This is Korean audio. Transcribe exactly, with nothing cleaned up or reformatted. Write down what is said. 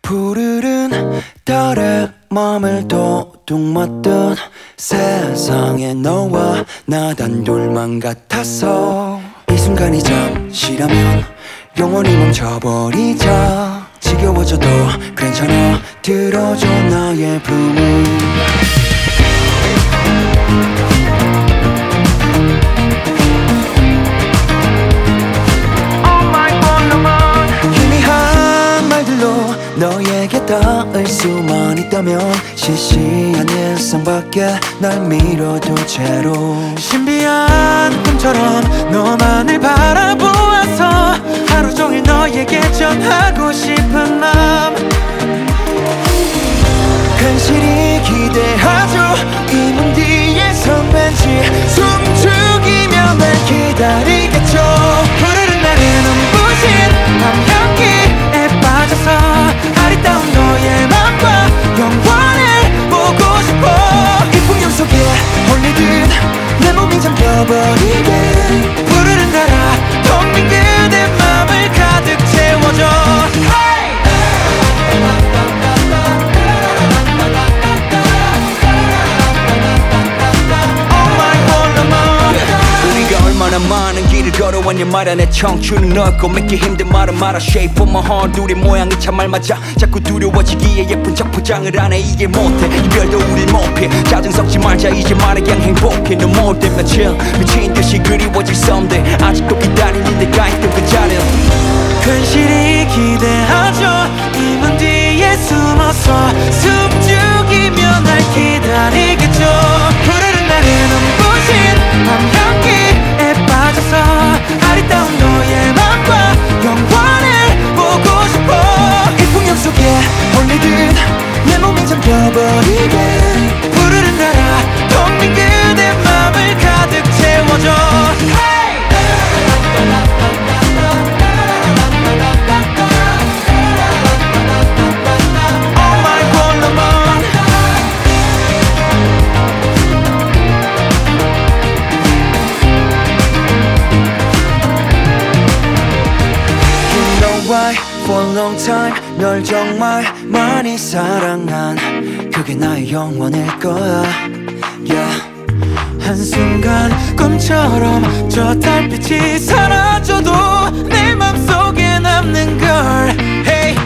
푸르른 달에 맘을 도둑 맞던 세상에 너와 나 단둘만 같아서 이 순간이 잠시라면 영원히 멈춰버리자. 지겨워져도 괜찮아, 들어줘 나의 품을. 희미한 말들로 너에게 닿을 수만 있다면 시시한 일상 밖에 날 밀어둔 채로 신비한 꿈처럼 너만을 바라보아서 하루 종일 너에게 전하고 싶은 맘 간신히 기대하죠. 이 문 뒤에선 왠지 숨죽이며 날 기다리겠죠. 푸르른 날의 눈부신 밤향기에 빠져서 아리따운 너의 맘과 영원을 보고 싶어. 이 풍경 속에 홀리듯 내 몸이 잠겨버리게 푸르른 달아 텅 빈 그대 맘을 가득 채워줘. 얼마나 많은 길을 걸어왔냐 말야. 내 청춘은 넓고 믿기 힘든 말은 말아. Shape of my heart 우리 모양이 참 알맞아. 자꾸 두려워지기에 예쁜 척 포장을 안해. 이게 못해 이별도 우릴 못해. 짜증 섞지 말자 이제 말해 그냥 행복해. 너 모을 때 며칠 미친 듯이 그리워질 someday. 아직도 기다리는 데가 있던 그 자리 근실히 기대하죠. 이 문 뒤에 숨어서 숨죽이며 날 기다리겠죠. 푸르른 날의 눈부신 밤향기에 빠져서 아리따운 너의 맘과 영원을 보고 싶어. 이 풍경 속에 홀리듯 내 몸이 잠겨버리게 푸르른 달아 텅 빈 그대 맘을 가득 채워줘. For a long time 널 정말 많이 사랑한 그게 나의 영원일 거야. yeah. 한순간 꿈처럼 저 달빛이 사라져도 내 맘속에 남는 걸. Hey